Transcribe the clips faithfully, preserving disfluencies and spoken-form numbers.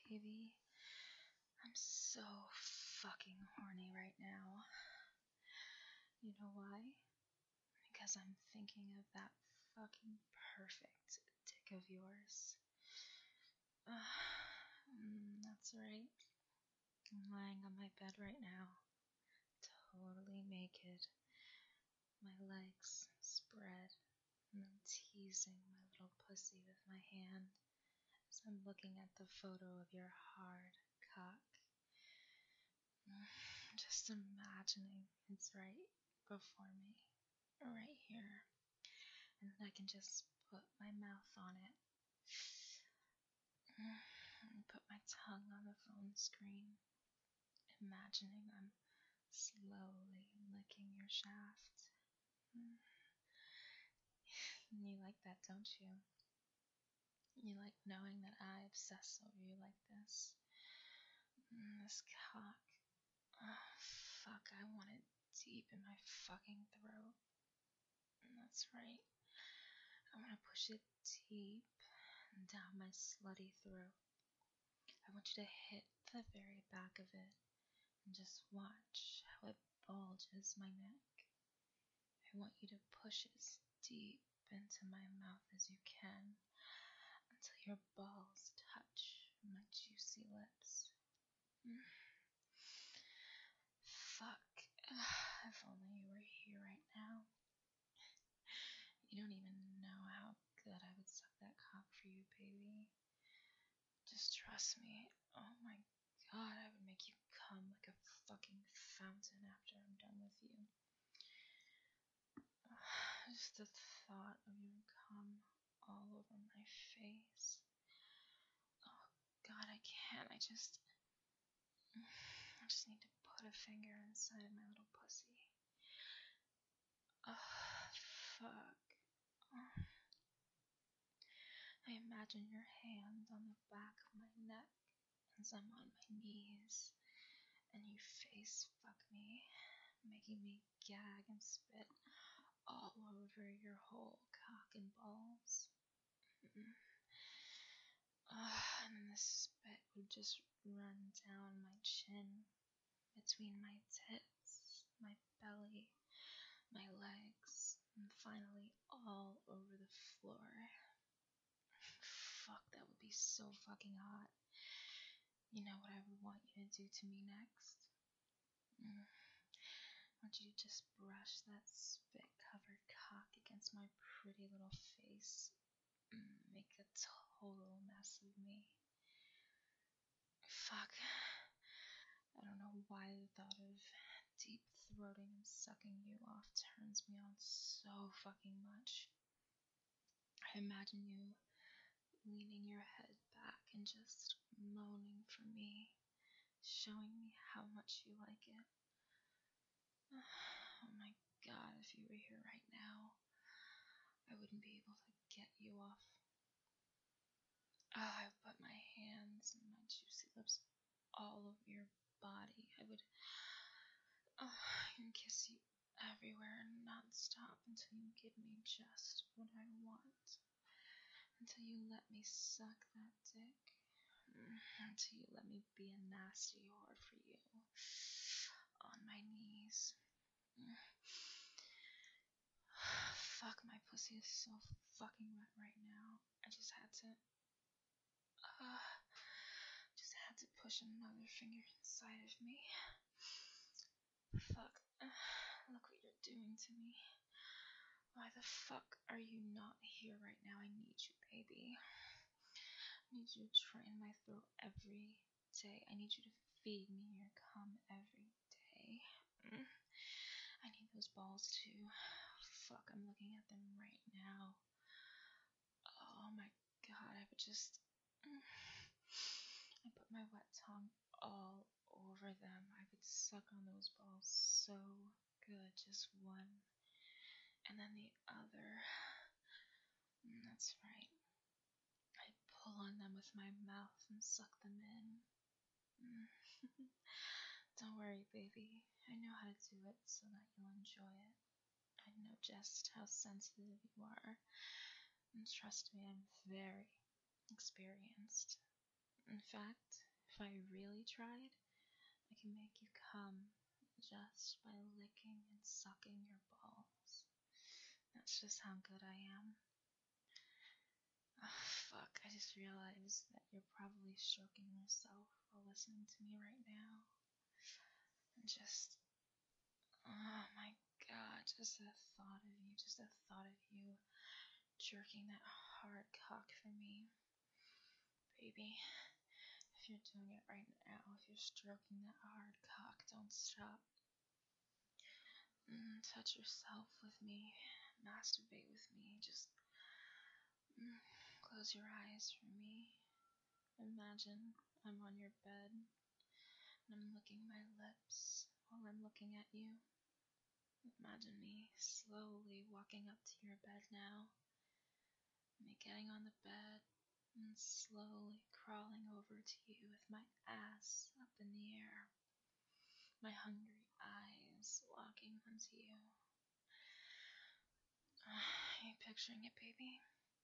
baby. I'm so fucking horny right now. You know why? Because I'm thinking of that fucking perfect dick of yours. Uh, mm, that's right. I'm lying on my bed right now, totally naked. My legs spread, and I'm teasing my little pussy with my hand as I'm looking at the photo of your hard cock. Just imagining it's right before me, right here, and then I can just put my mouth on it and put my tongue on the phone screen, imagining I'm slowly licking your shaft. You like that, don't you? You like knowing that I obsess over you like this. This cock. Oh, fuck, I want it deep in my fucking throat. That's right. I want to push it deep down my slutty throat. I want you to hit the very back of it and just watch how it bulges my neck. I want you to push as deep into my mouth as you can until your balls touch my juicy lips. Mm. Fuck. If only you were here right now. You don't even know how good I would suck that cock for you, baby. Just trust me. Oh my god, I would make you come like a fucking fountain after I'm done with you. Just the thought of your cum all over my face. Oh god, I can't. I just... I just need to put a finger inside of my little pussy. Oh, fuck. Oh. I imagine your hand on the back of my neck as I'm on my knees, and you face fuck me, making me gag and spit all over your whole cock and balls. Mm. Uh, and then the spit would just run down my chin, between my tits, my belly, my legs, and finally all over the floor. Fuck, that would be so fucking hot. You know what I would want you to do to me next? Mm. I want you to just brush that spit-covered cock against my pretty little face. Mm. Make a total mess of me. Fuck. I don't know why the thought of deep throating and sucking you off turns me on so fucking much. I imagine you leaning your head back and just moaning for me, showing me how much you like it. Oh my god, if you were here right now, I wouldn't be able to get you off. Oh, I would put my hands and my juicy lips all over your body. I would oh, and kiss you everywhere and non-stop until you give me just what I want. Until you let me suck that dick. Until you let me be a nasty whore for you. On my knees. Fuck, my pussy is so fucking wet right now. I just had to... Uh, just had to push another finger inside of me. Fuck. Uh, look what you're doing to me. Why the fuck are you not here right now? I need you, baby. I need you to train my throat every day. I need you to feed me your cum every day. Mm. I need those balls too. Fuck, I'm looking at them right now. Oh my god, I would just... Mm. I put my wet tongue all over them. I would suck on those balls so good. Just one. And then the other. Mm, that's right. I pull on them with my mouth and suck them in. Mm. Don't worry, baby. I know how to do it so that you'll enjoy it. I know just how sensitive you are. And trust me, I'm very experienced. In fact, if I really tried, I can make you come just by licking and sucking your balls. That's just how good I am. Oh, fuck, I just realized that you're probably stroking yourself while listening to me right now. And just, oh my god, just the thought of you, just the thought of you jerking that hard cock for me. Baby, if you're doing it right now, if you're stroking that hard cock, don't stop. Mm, touch yourself with me, masturbate with me, just mm, close your eyes for me. Imagine I'm on your bed and I'm licking my lips while I'm looking at you. Imagine me slowly walking up to your bed now, me getting on the bed and slowly crawling over to you with my ass up in the air, my hungry eyes locking onto you. Are you picturing it, baby?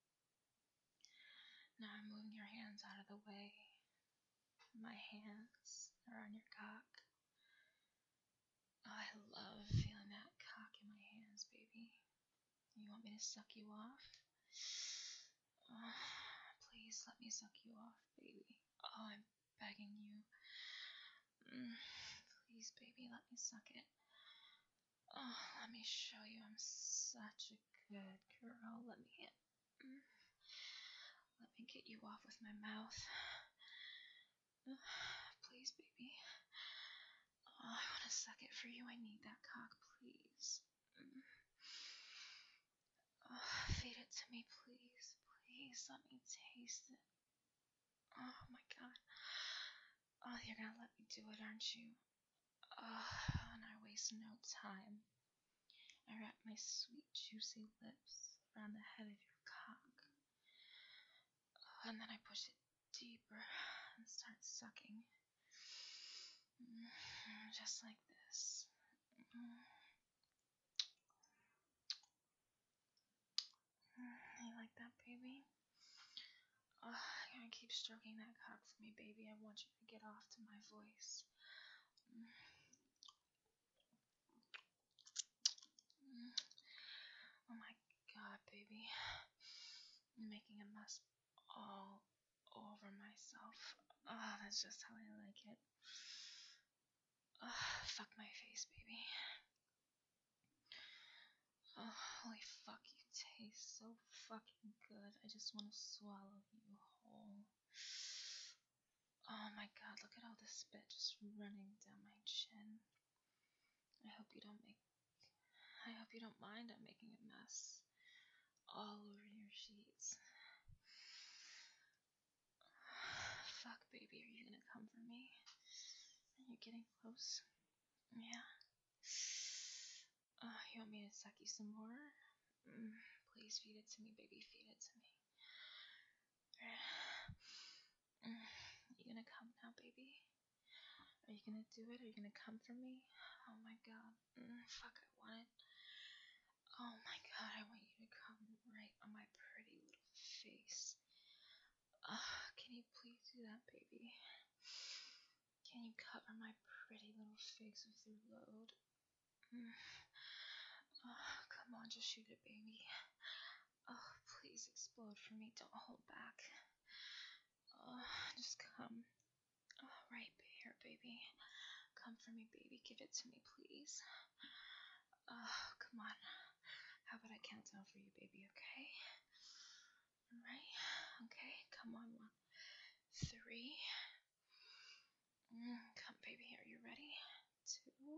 Now I'm moving your hands out of the way. My hands are on your cock. Oh, I love feeling that cock in my hands, baby. You want me to suck you off? Oh, please let me suck you off, baby. Oh, I'm begging you. Mm, please, baby, let me suck it. Oh, let me show you I'm such a good girl. Let me, mm, let me get you off with my mouth. Uh, please, baby. Oh, I want to suck it for you. I need that cock, please. Mm. Oh, feed it to me, please. Please let me taste it. Oh my god. Oh, you're gonna let me do it, aren't you? Oh, and I waste no time. I wrap my sweet, juicy lips around the head of your cock. Oh, and then I push it deeper and start sucking. Mm, just like this. Mm. You like that, baby? Oh, I'm gonna keep stroking that cock for me, baby. I want you to get off to my voice. Mm. Mm. Oh my god, baby. I'm making a mess all over myself. Oh, that's just how I like it. Oh, fuck my face, baby. Oh, holy fuck, you taste so fucking good. I just want to swallow you whole. Oh my god, look at all the spit just running down my chin. I hope you don't make... I hope you don't mind I'm making a mess all over your sheets. Fuck, baby, are you gonna come for me? Are you getting close? Yeah. Oh, you want me to suck you some more? Mm, please feed it to me, baby, feed it to me. Mm, you gonna come now, baby? Are you gonna do it? Are you gonna come for me? Oh my god. Mm, fuck, I want it. Oh my god, I want you to come right on my pretty little face. Uh, can you please do that, baby? Can you cover my pretty little face with your load? Mm. Oh, come on, just shoot it, baby. Oh, please explode for me. Don't hold back. Oh, just come. Oh, right here, baby. Come for me, baby. Give it to me, please. Oh, come on. How about I count down for you, baby, okay? Alright? Okay, come on. One, three. Mm, come, baby. Are you ready? Two.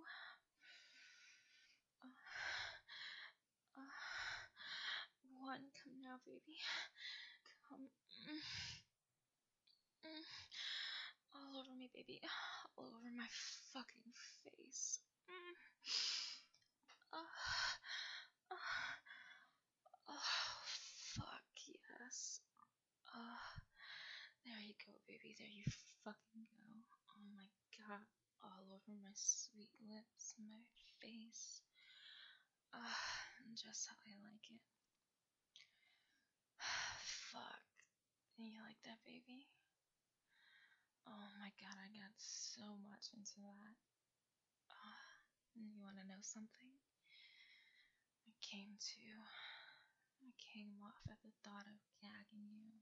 Uh, uh, one. Come now, baby. Come. Mm, mm, all over me, baby. All over my fucking face. Mm. Uh, uh, oh, fuck yes. Uh, there you go, baby. There you fucking go. Oh my god. All over my sweet lips, my face. Ah, just how I like it. Fuck. You like that, baby? Oh my god, I got so much into that. Uh, you want to know something? I came to. I came off at the thought of gagging you.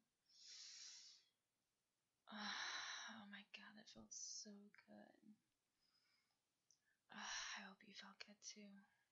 Uh, oh my god, that felt so good. Uh, I hope you felt good too.